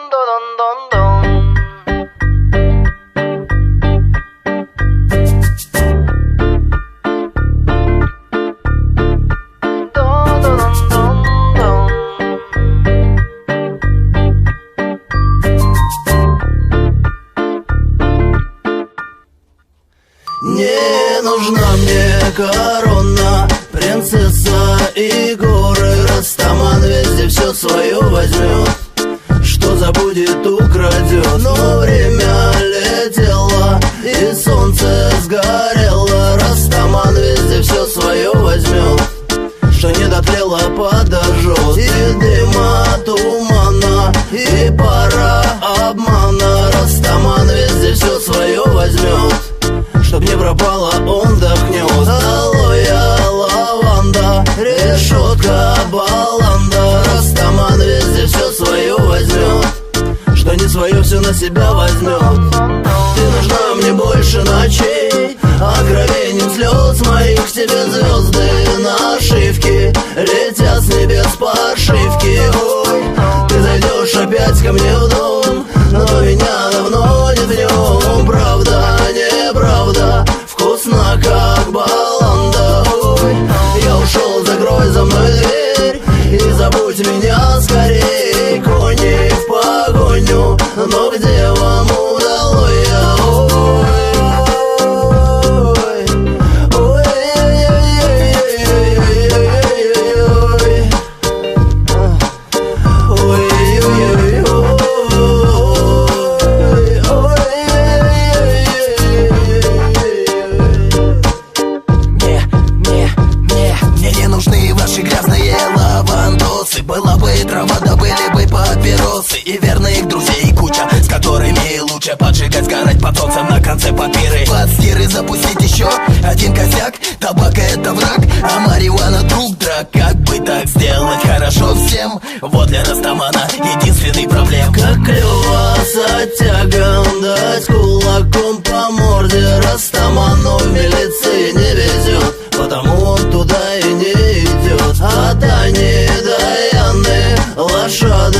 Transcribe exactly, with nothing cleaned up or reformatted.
Не нужна мне корона, принцесса и горы. Растаман везде все свое возьмет, что забудет, украдет. Но время летело и солнце сгорело. Растаман везде все свое возьмет, что не дотлело, подожжет. И дыма, тумана, и пара обмана. Растаман везде все свое возьмет, чтоб не пропало, он вдохнет. Алоэ, лаванда, решетка, баланда. Растаман везде все свое возьмет, что не свое, все на себя возьмет. Ты нужна мне больше ночей, откровением слез моих. К тебе звезды нашивки летят с небес по ошибке. Ой, ты зайдешь опять ко мне в дом, но меня давно нет в нем. Правда, неправда, вкусно как баланда. Ой, я ушел, закрой за мной дверь и забудь меня скорей. Кони в погоню, но где вам удалось? Была бы и трава, да были бы папиросы и верных друзей куча, с которыми лучше поджигать, сгорать под солнцем на конце папиры. Под стиры запустить еще один косяк. Табак это враг, а марихуана друг драк. Как бы так сделать хорошо всем? Вот для Растамана единственный проблем. Как клево с оттягом дать кулаком по морде. Растаману в милиции не везет, потому он туда и не идет. А Тани, Даяны, лошадок